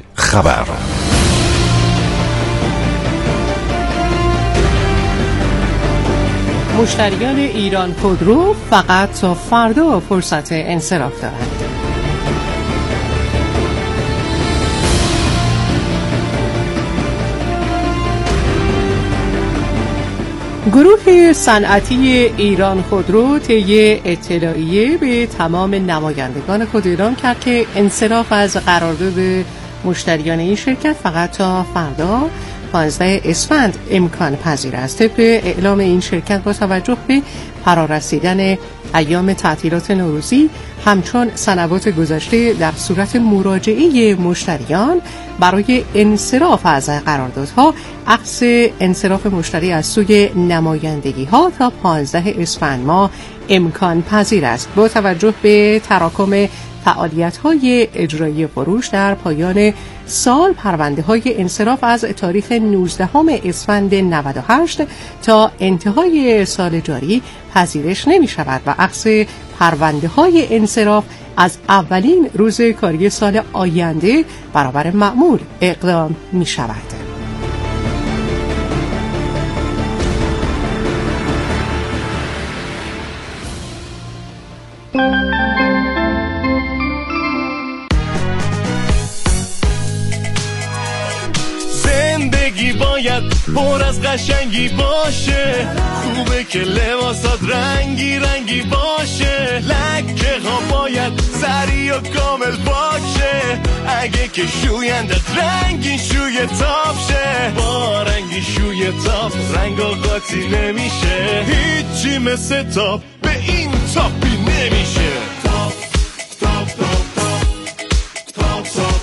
خبر. مشتریان ایران خودرو فقط تا فردا فرصت انصراف دارند. گروه صنعتی ایران خودرو طی اطلاعیه به تمام نمایندگان خود اعلام کرد که انصراف از قرارداد مشتریان این شرکت فقط تا فردا 15 اسفند امکان پذیر است. طبق اعلام این شرکت با توجه به فرارسیدن ایام تعطیلات نوروزی همچون سنوات گذشته در صورت مراجعه مشتریان برای انصراف از قراردادها عکس انصراف مشتری از سوی نمایندگی ها تا 15 اسفند ماه امکان پذیر است. با توجه به تراکم فعالیت‌های اجرایی فروش در پایان سال پرونده‌های انصراف از تاریخ 19 اسفند 98 تا انتهای سال جاری پذیرش نمی‌شود و عکس پرونده‌های انصراف از اولین روز کاری سال آینده برابر معمول اقدام می‌شود. باید پر از قشنگی باشه، خوبه که لباسات رنگی رنگی باشه، لکه ها باید سری و کامل باشه، اگه که شویندت رنگی شوی تاپ شه، با رنگی شوی تاپ رنگ و قاطی نمیشه، هیچی مثل تاپ به این تاپی نمیشه. تاپ تاپ تاپ تاپ تاپ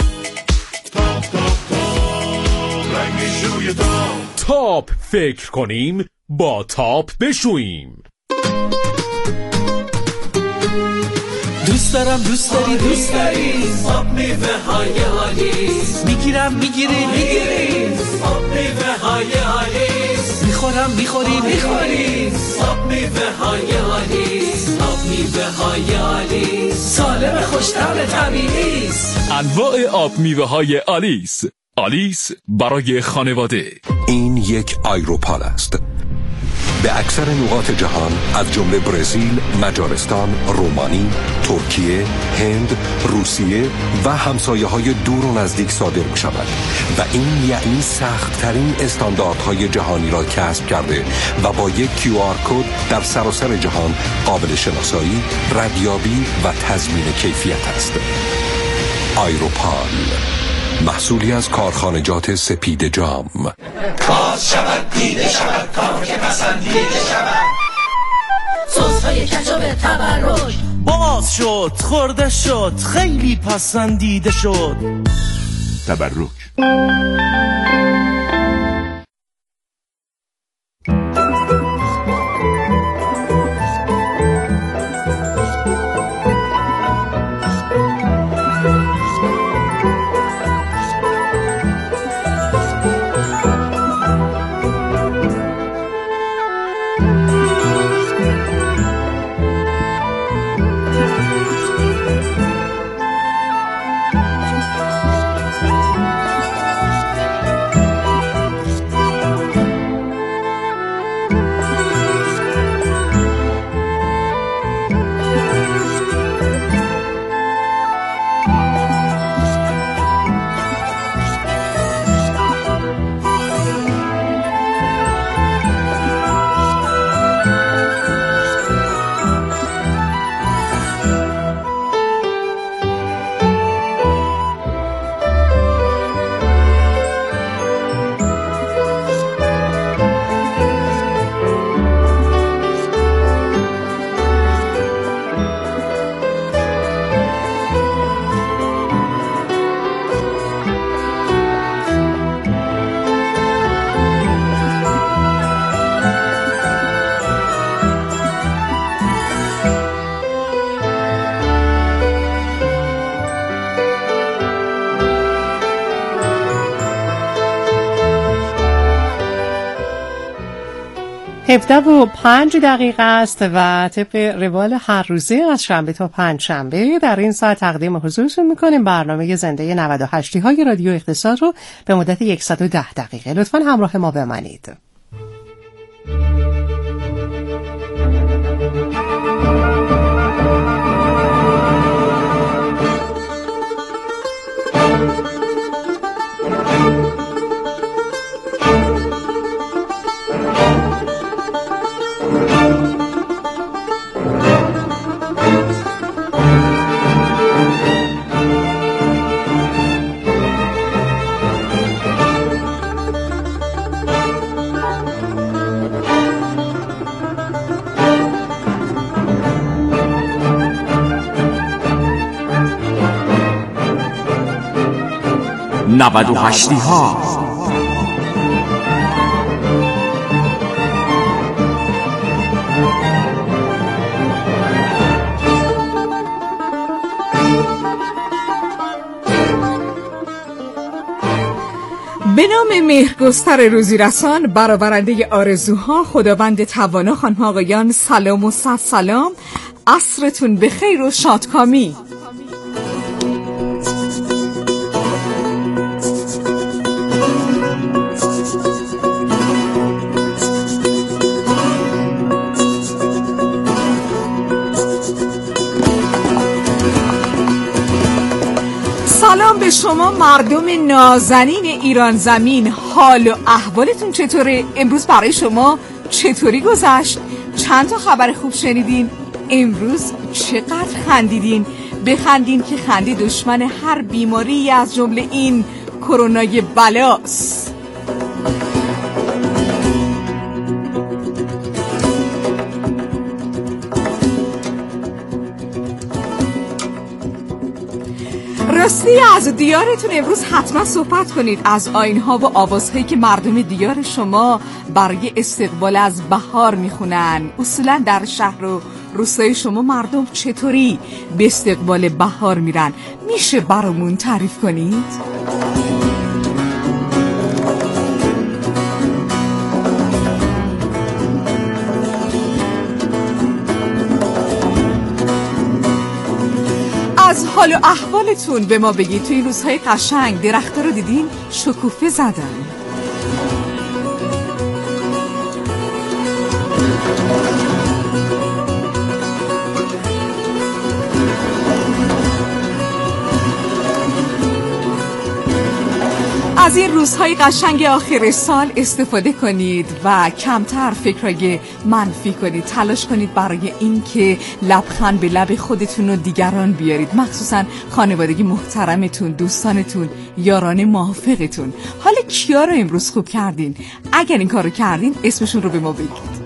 تاپ فکر کنیم با تاپ بشوییم. دوست دارم دوست داری دوست داری آب میوه های آلیس، میگیرم میگیری میگیری آب میوه های آلیس، میخورم میخوری میخوری آب میوه های آلیس، آب میوه های آلیس سالم خوش‌طعم طبیعی است. انواع آب میوه های آلیس، آلیس برای خانواده. این یک آیروپال است. به اکثر نقاط جهان از جمله برزیل، مجارستان، رومانی، ترکیه، هند، روسیه و همسایه‌های دور و نزدیک صادر می شود و این یعنی سخت‌ترین استانداردهای جهانی را کسب کرده و با یک QR کد در سراسر جهان قابل شناسایی، ردیابی و تضمین کیفیت است. آیروپال، محصولی از کارخانجات سپید جام. باز شود دیده شود کار که پسندیده شود، سس‌های کچوب تبرک باز شد خورده شد خیلی پسندیده شد. تبرک. 17:05 است و طبق روال هر روزه از شنبه تا پنج شنبه در این ساعت تقدیم حضورتون میکنیم برنامه زنده 98 های رادیو اقتصاد رو به مدت 110 دقیقه. لطفاً همراه ما بمانید. نود و هشتی ها. به نام مهرگستر روزی رسان، برآورنده آرزوها، خداوند توانا، خانم‌ها آقایان، سلام و صد سلام. عصرتون بخیر و شادکامی. سلام به شما مردم نازنین ایران زمین. حال و احوالتون چطوره؟ امروز برای شما چطوری گذشت؟ چند تا خبر خوب شنیدین؟ امروز چقدر خندیدین؟ بخندین که خنده دشمن هر بیماری از جمله این کرونای بلاست. راستی از دیارتون امروز حتما صحبت کنید، از آیین‌ها و آوازهایی که مردم دیار شما برای استقبال از بهار میخونن. اصولا در شهر و روستای شما مردم چطوری به استقبال بهار میرن؟ میشه برامون تعریف کنید؟ از حال و احوالتون به ما بگید. توی این روزهای قشنگ درخت‌ها رو دیدین شکوفه زدن. از این روزهای قشنگ آخر سال استفاده کنید و کمتر فکرهای منفی کنید. تلاش کنید برای این که لبخند به لب خودتون و دیگران بیارید، مخصوصا خانوادگی محترمتون، دوستانتون، یاران موافقتون. حالا کیا رو امروز خوب کردین؟ اگر این کار رو کردین اسمشون رو به ما بگید.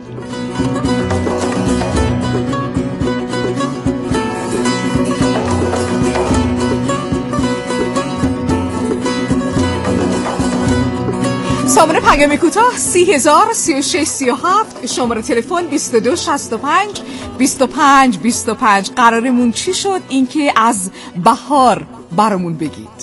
شماره پیام کوتاه 30,036,37، شماره تلفن 2265 25 25. قرارمون چی شد؟ اینکه از بهار برامون بگید.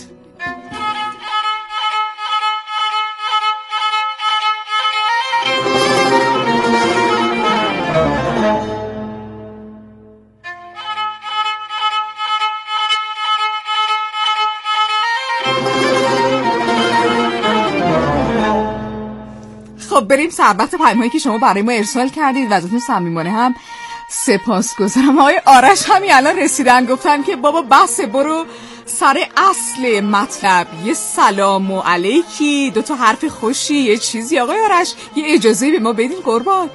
خب بریم ثبت پیام‌هایی که شما برای ما ارسال کردید و ازتون صمیمانه هم سپاسگزارم. آقای آرش همین الان رسیدن، گفتن که بابا بس، برو سر اصل مطلب. یه سلام و علیکی، 2 تا حرف خوشی، یه چیزی. آقای آرش یه اجازه به ما بدین قربان.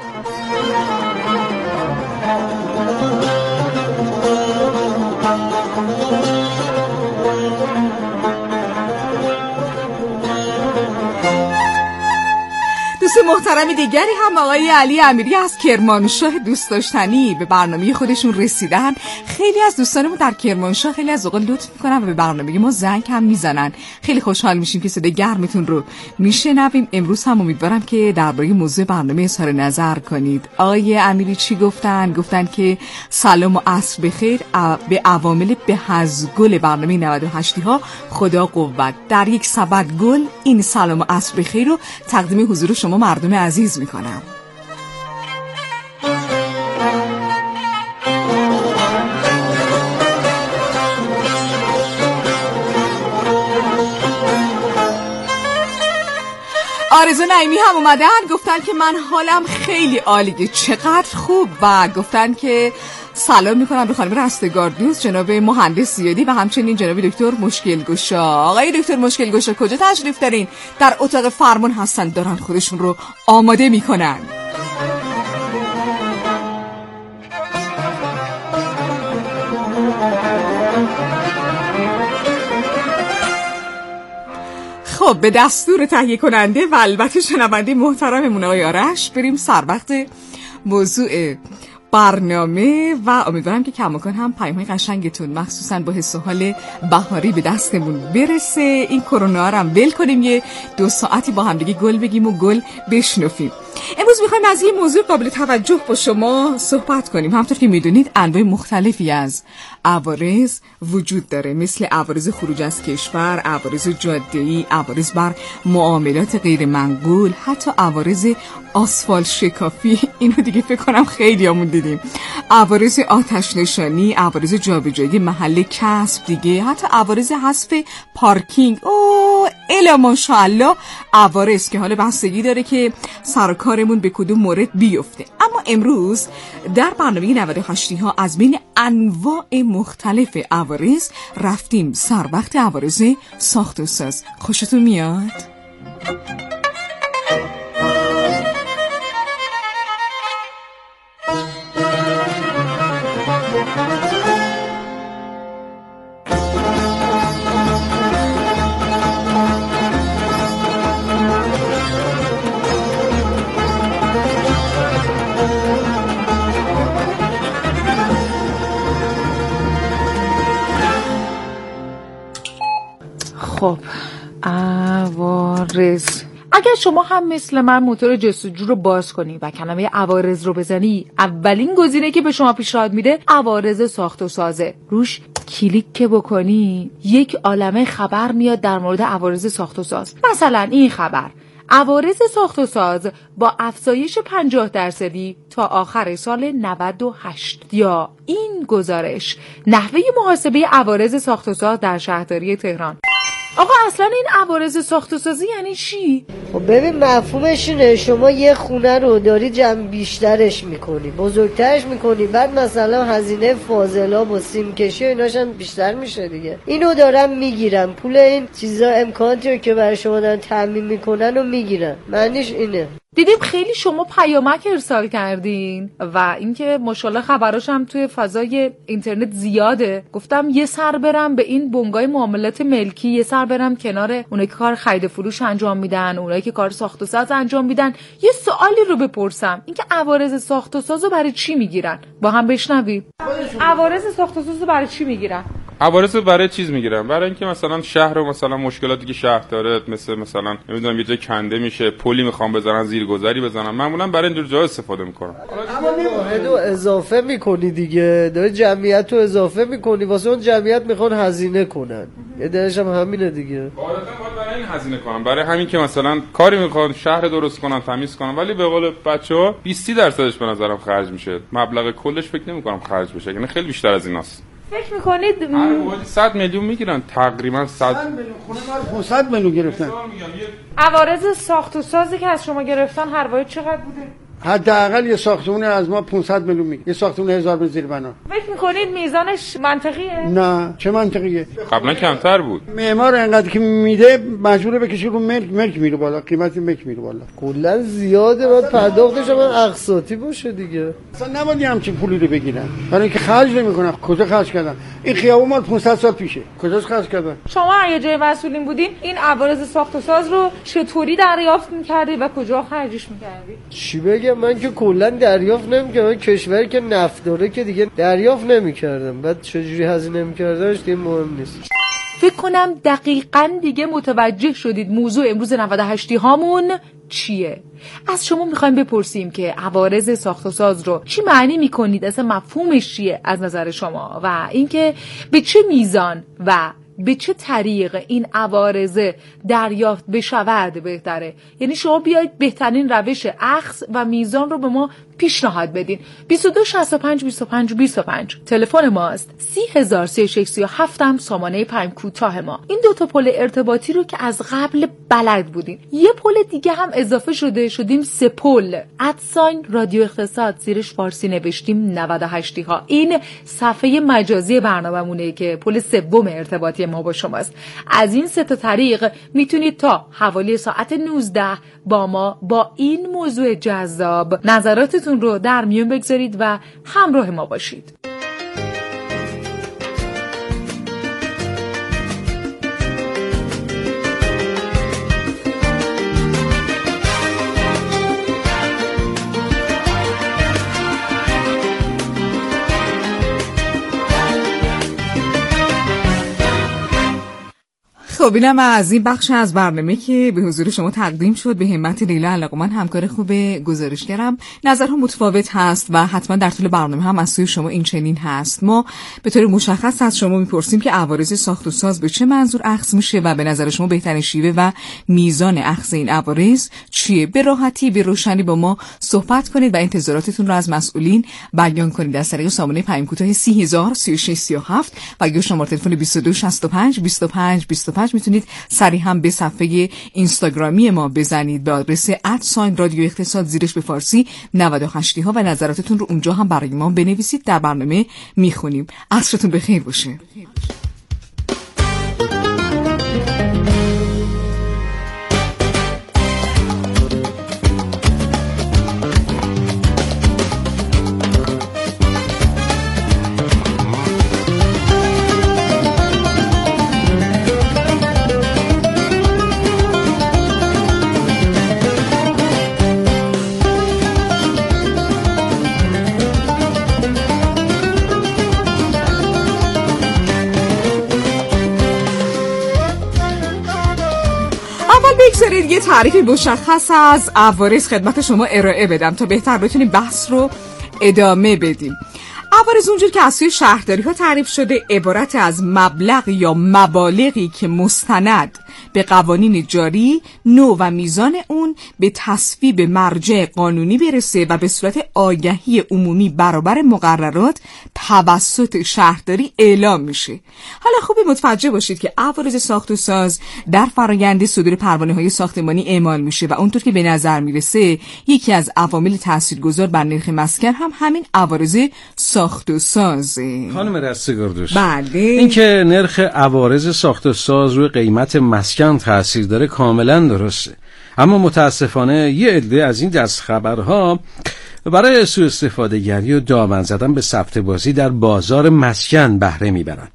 دوست محترم دیگری هم آقای علی امیری از کرمانشاه دوست داشتنی به برنامه خودشون رسیدن. خیلی از دوستانمون در کرمانشاه خیلی از اوقات لطف میکنن و به برنامه ما زنگ هم میزنن. خیلی خوشحال میشیم که صدای گرمتون رو میشنویم. امروز هم امیدوارم که درباره موضوع برنامه اظهار نظر کنید. آقای امیری چی گفتن؟ گفتن که سلام و عصر بخیر به عوامل به از گل برنامه 98 ها خدا قوت. در یک سبد گل این سلام و عصر بخیر رو تقدیم حضور شما مردم عزیز میکنم. آرزو نعیمی هم اومدن، گفتن که من حالم خیلی عالیه، چقدر خوب، و گفتن که سلام میکنم به خانم رستگار دوست، جناب مهندس زیادی و همچنین جناب دکتر مشکلگشا. آقای دکتر مشکلگشا کجا تشریف دارین؟ در اتاق فرمان هستن، دارن خودشون رو آماده میکنن. خب به دستور تهیه کننده و البته شنونده محترممون آقای آرش بریم سر وقت موضوع برنامه و امیدوارم که کماکان هم پیام‌های قشنگتون مخصوصا با حس و حال بهاری به دستمون برسه. این کرونا رو هم ول کنیم، یه 2 ساعتی با هم دیگه گل بگیم و گل بشنفیم. امروز میخوایم از یه موضوع قابل توجه با شما صحبت کنیم. همونطور که میدونید انواع مختلفی از عوارض وجود داره، مثل عوارض خروج از کشور، عوارض جاده‌ای، عوارض بر معاملات غیر منقول، حتی عوارض آسفالت شکافی، اینو دیگه فکر کنم خیلیامون دیدیم، عوارض آتش نشانی، عوارض جابجایی محل کسب دیگه، حتی عوارض حذف پارکینگ. الا ماشاءالله عوارض که حالا بستگی داره که سرکارمون به کدوم مورد بیفته. اما امروز در برنامه 98 ها از بین انواع مختلف عوارض رفتیم سر وقت عوارض ساخت و ساز. خوشتون میاد؟ خب عوارض، اگر شما هم مثل من موتور جستجو رو باز کنی و کلمه عوارض رو بزنی، اولین گزینه که به شما پیشنهاد میده عوارض ساخت و سازه. روش کلیک که بکنی یک عالمه خبر میاد در مورد عوارض ساخت و ساز. مثلا این خبر: عوارض ساخت و ساز با افزایش 50% تا آخر سال 98. یا این گزارش: نحوه محاسبه عوارض ساخت و ساز در شهرداری تهران. آقا اصلا این عوارض ساخت و سازی یعنی چی؟ خب ببین مفهومش اینه، شما یه خونه رو داری جمع بیشترش میکنی، بزرگترش میکنی، بعد مثلا هزینه فاضلاب و سیم کشی و ایناش هم بیشتر میشه دیگه. اینو دارن میگیرن، پول این چیزا امکاناتی رو که برای شما دارن تامین میکنن و میگیرن. معنیش اینه. دیدیم خیلی شما پیامک ارسال کردین و اینکه ماشاءالله خبراش هم توی فضای اینترنت زیاده. گفتم یه سر برم به این بنگاه معاملات ملکی، یه سر برم کنار اونایی که کار خرید فروش انجام میدن، اونایی که کار ساخت و ساز انجام میدن، یه سوالی رو بپرسم، اینکه عوارض ساخت و سازو برای چی میگیرن؟ با هم بشنویم. عوارض ساخت و سازو برای چی میگیرن؟ عوارض برای چیز میگیرن؟ برای اینکه مثلا شهر و مثلا مشکلاتی که شهر داره، مثلا نمیدونم یه جای کنده میشه، پلی میخوام بزنن، زیرگذری بزنن، معمولا برای اینجور جا استفاده میکنن. اما واحدو اضافه میکنی دیگه، داری جمعیت رو اضافه میکنی، واسه اون جمعیت میخوان هزینه کنن. یه درش هم همینه دیگه. عادتا باید برای این هزینه کنن، برای همین که مثلا کاری میخوان شهر درست کنن، تمیز کنن، ولی به قول بچه‌ها 20% به نظرم خرج میشه. مبلغ کلش فکر نمیکنم خرج بشه، یعنی خیلی بیشتر از ایناست. فکر میکنید 100 میلیون میگیرن تقریبا. 100 میلیون خونه ما رو 500 میلیون گرفتن. عوارض ساخت و سازی که از شما گرفتن هر واحد چقدر بوده؟ حداقل یه ساختمون از ما 500 میلیون میگیره، یه ساختمون 1000 به زیر بنا. فکر میکنید میزانش منطقیه؟ نه، چه منطقیه؟ قبلا کمتر بود. معمار انقدر که میده مجبوره بکشه رو ملک میره بالا، قیمت ملک میره بالا. کلا زیاده، بعد پرداختش هم اقساطی باشه دیگه. اصلا نباید همچین پولی رو بگیرن، برای اینکه خرج نمیکنن. کجا خرج کردن؟ این خیابون مال 500 سال پیشه، کجاش خرج کردن؟ شما اگه جای مسئولین بودین این عوارض ساخت و ساز رو چطوری دریافت می‌کردی و کجا خرجش می‌کردی؟ چی بگم، من که کلا دریافت نمی‌کردم. کشوری که نفت داره که دیگه دریافت نمی‌کردم. بعد چجوری هزینه می‌کردنش دیگه مهم نیست. فکر کنم دقیقاً دیگه متوجه شدید موضوع امروز 98 هامون چیه. از شما میخوایم بپرسیم که عوارض ساخت و ساز رو چی معنی میکنید، اصلا مفهومش چیه از نظر شما، و اینکه به چه میزان و به چه طریق این عوارض دریافت بشود بهتره. یعنی شما بیایید بهترین روش اخذ و میزان رو به ما پیشنهاد بدین. 22 65 25 25 تلفن ماست. 30637 هم سامانه پیام کوتاه ما. این دو تا پل ارتباطی رو که از قبل بلد بودین، یه پل دیگه هم اضافه شدیم 3 پل. رادیو اقتصاد زیرش فارسی نوشتیم 98 ها. این صفحه مجازی برنامه‌مونه که پل سوم ارتباطی ما با شماست. از این 3 تا طریق میتونید تا حوالی ساعت 19 با ما با این موضوع جذاب نظراتتون رو در میون بگذارید و همراه ما باشید. خب اینم از این بخش از برنامه که به حضور شما تقدیم شد. به همت لیلا علاقمند همکار خوب گزارشگرم. نظرها متفاوت هست و حتما در طول برنامه هم از سوی شما این چنین هست. ما به طور مشخص از شما میپرسیم که عوارض ساخت و ساز به چه منظور اخذ میشه و به نظر شما بهترین شیوه و میزان اخذ این عوارض چیه. به راحتی به روشنی با ما صحبت کنید و انتظاراتتون رو از مسئولین بیان کنید از طریق سامانه پیام کوتاه 3003637 و یا شماره تلفن 22 65 25 25. میتونید سریع هم به صفحه اینستاگرامی ما بزنید به آدرس @رادیو اقتصاد زیرش به فارسی 98 ها و نظراتتون رو اونجا هم برای ما بنویسید. در برنامه میخونیم. عصرتون بخیر باشه. بگذارید یه تعریف مشخص از عوارض خدمت شما ارائه بدم تا بهتر بتونیم بحث رو ادامه بدیم. عوارض اونجور که از سوی شهرداری ها تعریف شده عبارت از مبلغ یا مبالغی که مستند به قوانین جاری، نوع و میزان اون به تصویب مرجع قانونی برسه و به صورت آگهی عمومی برابر مقررات توسط شهرداری اعلام میشه. حالا خوب متوجه باشید که عوارض ساخت و ساز در فرآیند صدور پروانه‌های ساختمانی اعمال میشه و اونطور که به نظر میرسه یکی از عوامل تاثیرگذار بر نرخ مسکن هم همین عوارض ساخت و سازه. خانم رستگاردوش، بله، این که نرخ عوارض ساخت و ساز روی قیمت مسکن تاثیر داره کاملا درسته، اما متاسفانه یه عده از این دست خبرها برای سوء استفاده گری و دامن زدن به سبت بازی در بازار مسکن بهره میبرن.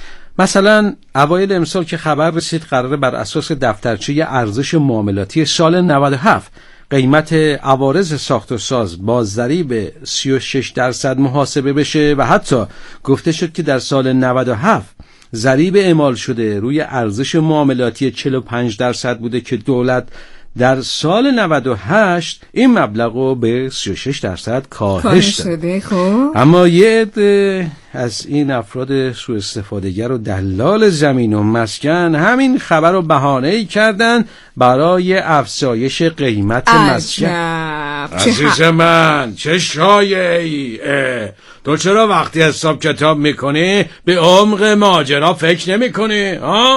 مثلا اوایل امسال که خبر رسید قراره بر اساس دفترچه ارزش معاملاتی سال 97 قیمت عوارض ساخت و ساز با ضریب 36% محاسبه بشه و حتی گفته شد که در سال 97 ضریب اعمال شده روی ارزش معاملاتی 45% بوده که دولت در سال 98 این مبلغ رو به 36% کاهش داده. خب اما یه عده از این افراد سوء استفاده‌گر و دلال زمین و مسکن همین خبر رو بهانه‌ای کردن برای افزایش قیمت مسکن. عزیز من چه شایعی، تو چرا وقتی حساب کتاب میکنی به عمق ماجرا فکر نمیکنی؟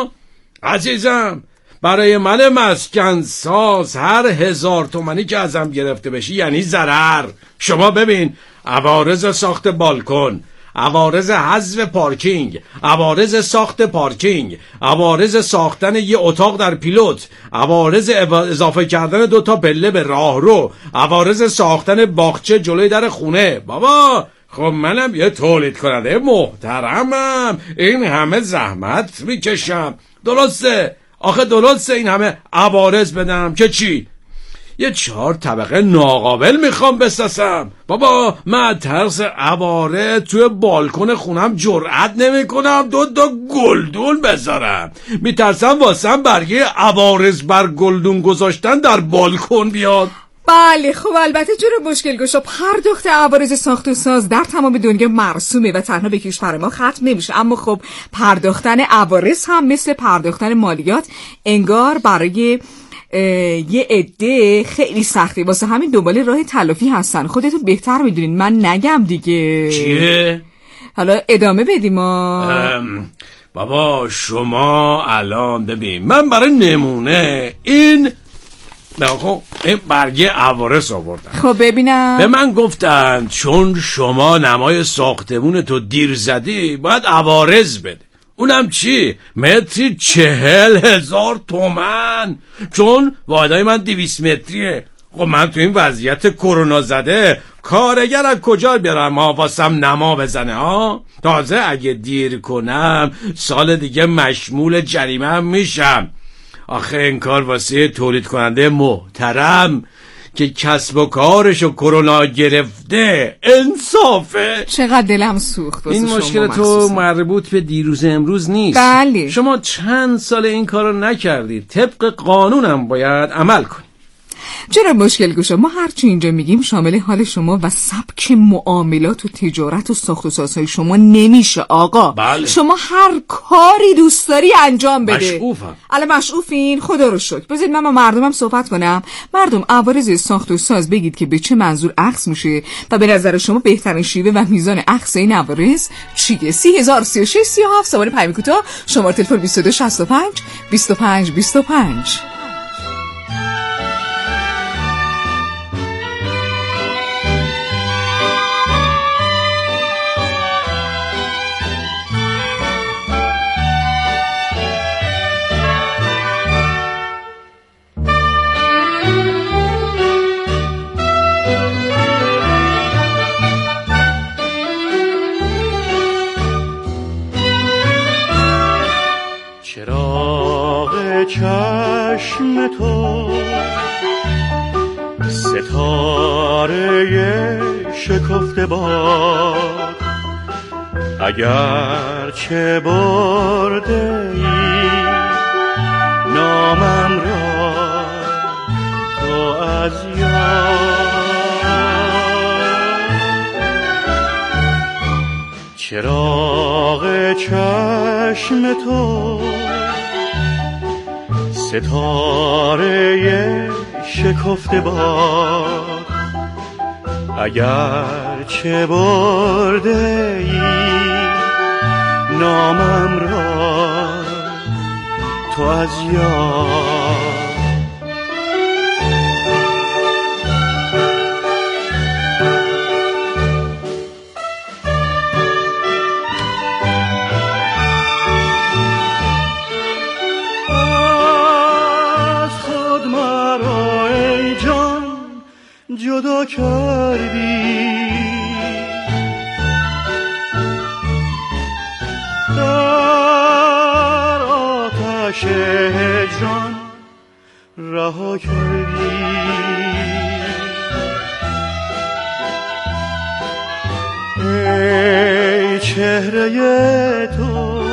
عزیزم، برای من مسکن ساز هر 1000 تومانی که ازم گرفته بشی یعنی ضرر. شما ببین، عوارض ساخت بالکن، عوارض حذف پارکینگ، عوارض ساخت پارکینگ، عوارض ساختن یه اتاق در پیلوت، عوارض اضافه کردن 2 تا پله به راهرو، عوارض ساختن باغچه جلوی در خونه. بابا خب منم یه تولید کننده محترمم، این همه زحمت میکشم، درسته؟ آخه درسته این همه عوارض بدم که چی؟ یه 4 طبقه ناقابل میخوام بسازم. بابا من ترس عوارض توی بالکن خونم جرئت نمی کنم 2 تا گلدون بذارم، میترسم واسم برگه عوارض بر گلدون گذاشتن در بالکن بیاد. بله خب البته جور مشکل گشا پرداخت عوارض ساخت و ساز در تمام دنیا مرسومه و تنها به کشور ما ختم نمیشه، اما خب پرداختن عوارض هم مثل پرداختن مالیات انگار برای یه عده خیلی سختی واسه همین دنبال راه تلافی هستن. خودتون بهتر میدونین، من نگم دیگه. چیه؟ حالا ادامه بدیم. بابا شما الان ببین، من برای نمونه این برگه عوارض آوردم. خب ببینم. به من گفتن چون شما نمای ساختمون تو دیر زدی باید عوارض بده. اونم چی؟ متری 40,000 تومن، چون واحدهای من 200 متریه. خب من تو این وضعیت کرونا زده کارگر از کجا بیارم واسم نما بزنه ها؟ تازه اگه دیر کنم سال دیگه مشمول جریمه هم میشم. آخه این کار واسه تولید کننده محترم که کسب و کارشو کرونا گرفته انصافه؟ چقدر دلم سوخت. این مشکل تو مربوط به دیروز امروز نیست. بله. شما چند سال این کارو نکردید، طبق قانونم باید عمل کنید. چرا مشکل گوشا؟ ما هرچی اینجا میگیم شامل حال شما و سبک معاملات و تجارت و ساخت و سازهای شما نمیشه آقا. بله. شما هر کاری دوست داری انجام بده. مشعوفم. الان مشعوفین؟ خدا رو شکر. بذارید من با مردمم صحبت کنم. مردم، عوارض ساخت و ساز بگید که به چه منظور اخذ میشه و به نظر شما بهترین شیوه و میزان اخذ این عوارض چیه؟ 30,036 37 سوال پیام کوتاه، شماره تلفن 2265 25 25. چشم تو ستاره شکفته باد، اگر چه برده ای نامم را تو از یاد. چراغ چشم تو ستاره شکفته باد، اگر چه برده ای نامم را تو از یاد. جدا کردی در آتش هجران رها کردی. ای چهره تو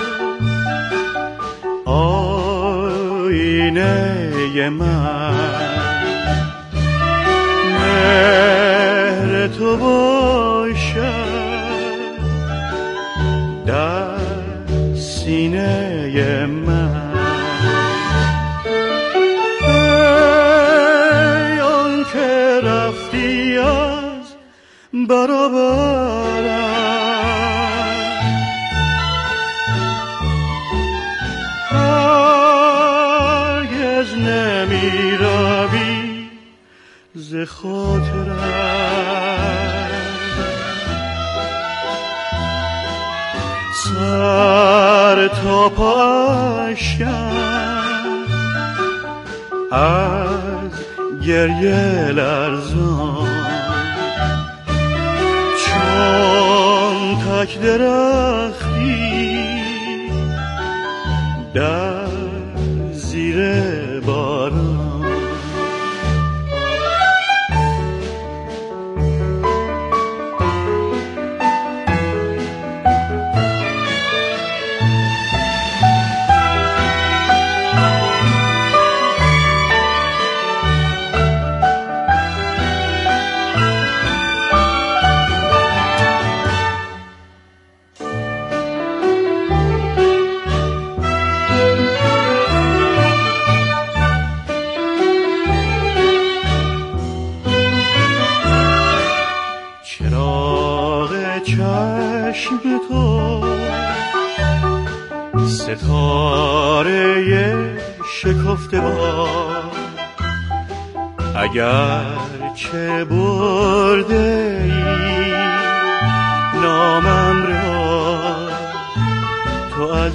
آینه من، مهر تو باشد در سینه من. ای آن که رفتی از برابرم، هرگز نمی روی ز خاطرم. سر تا پاشم از گریه لرزان، چون تک درختی در زیر باران. شکفته باد، اگر چه برده ای نامم را تو از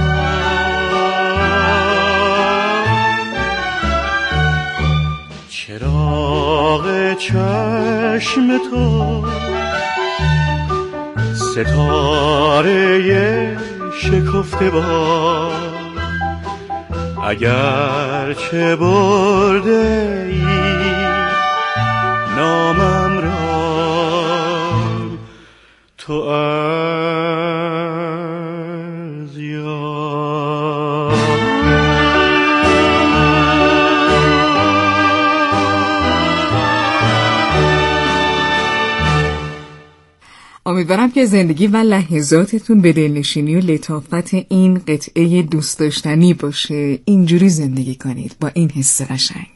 چراغ چشم تو ستاره شکفته باد، اگر چه برده ای نامم را تو از یاد. امیدوارم که زندگی و لحظاتتون به دلنشینی و لطافت این قطعه دوست داشتنی باشه. اینجوری زندگی کنید با این حس قشنگ.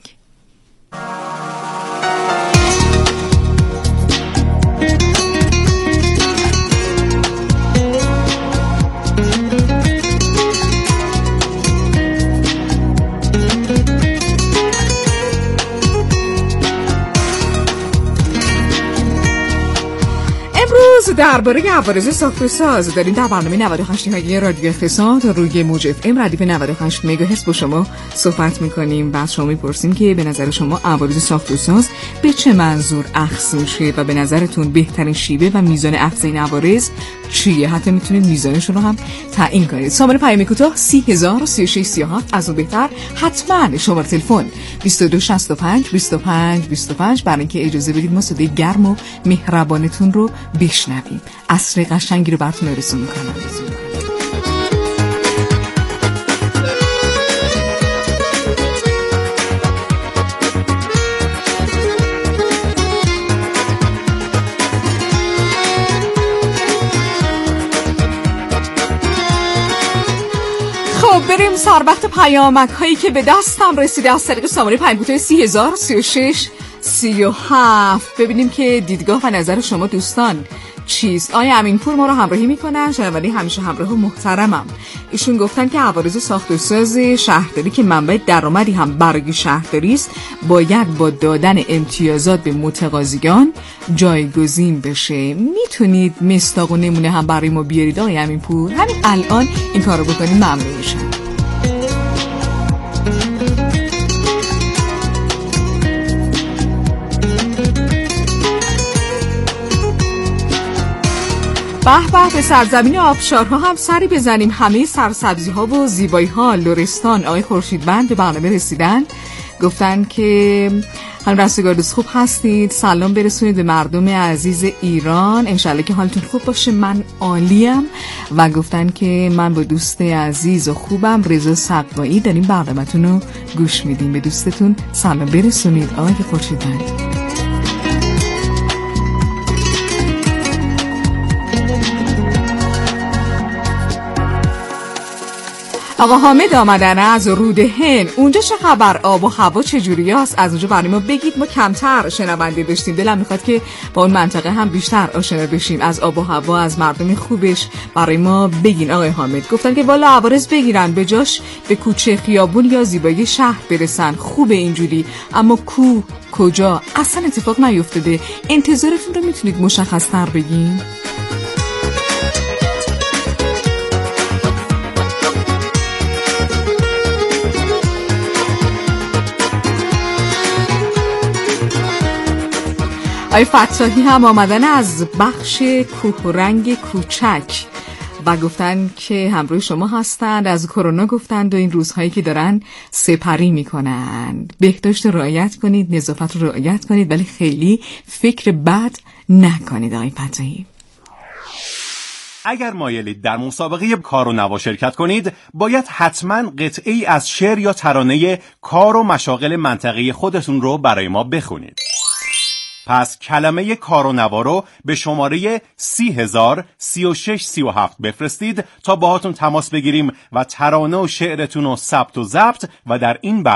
درباره عوارض ساخت و ساز داریم در برنامه 98 رادیو اقتصاد روی موج اف ام ردیف 98 مگاهرتز با شما صحبت میکنیم و از شما میپرسیم که به نظر شما عوارض ساخت و ساز به چه منظور اخذ میشه و به نظرتون بهترین شیوه و میزان اخذ این عوارض چیه؟ حتی میتونید میزانشون رو هم تعیین کنید. سامانه پیام کوتاه 3003637 از اون بهتر حتما شماره تلفن 2265 25 25 برای اینکه اجازه بدید ما صدای گرم و مهربانتون رو بشنویم. عصر قشنگی رو براتون آرزو میکنم. بریم سر وقت پیامک هایی که به دستم رسیده از طریق سامانه پیام کوتاه 30036 37 ببینیم که دیدگاه و نظر شما دوستان چیست. آیا امینپور ما رو همراهی میکنن؟ شنونده همیشه همراه و محترمم. ایشون گفتن که عوارض ساخت و ساز شهرداری که منبع درآمدی هم برای شهرداری است باید با دادن امتیازات به متقاضیان جایگزین بشه. میتونید مصداق و نمونه هم برای ما بیارید آقای امینپور؟ همین الان این کارو بکنید ممنون میشم. به سرزمین آبشارها هم سری بزنیم. همه سرسبزی ها و زیبایی ها لرستان. آقای خورشیدبند به برنامه رسیدن، گفتن که هم رستگار دوست خوب هستید، سلام برسونید به مردم عزیز ایران، انشالله که حالتون خوب باشه، من عالیم. و گفتن که من با دوست عزیز و خوبم رضا سقوایی داریم برنامه‌تون رو گوش میدیم. به دوستتون سلام برسونید آقای خورشیدبند. آقا حامد آمدن از رودهن. اونجا چه خبر؟ آب و هوا چجوری است؟ از اونجا برای ما بگید، ما کمتر شنونده داشتیم، دلم میخواد که با اون منطقه هم بیشتر آشنا بشیم. از آب و هوا، از مردم خوبش برای ما بگین. آقای حامد گفتن که والا عوارض بگیرن، به جاش به کوچه، خیابون یا زیبایی شهر برسن. خوبه اینجوری، اما کو، کجا؟ اصلا اتفاق نیفتاده. انتظارتون رو میتونید مشخص‌تر بگین؟ آقای فتاحی هم آمدن از بخش کوه و رنگ کوچک و گفتن که همراه شما هستند. از کرونا گفتند و این روزهایی که دارن سپری میکنند. بهداشت رو رعایت کنید، نظافت رو رعایت کنید، ولی خیلی فکر بد نکنید. آقای فتاحی اگر مایلید در مسابقه کار و نوا شرکت کنید، باید حتما قطعه‌ای از شعر یا ترانه کار و مشاغل منطقه خودتون رو برای ما بخونید. پس کلمه کار و نوا رو به شماره 3003637 بفرستید تا باهاتون تماس بگیریم و ترانه و شعرتون رو ثبت و ضبط و در این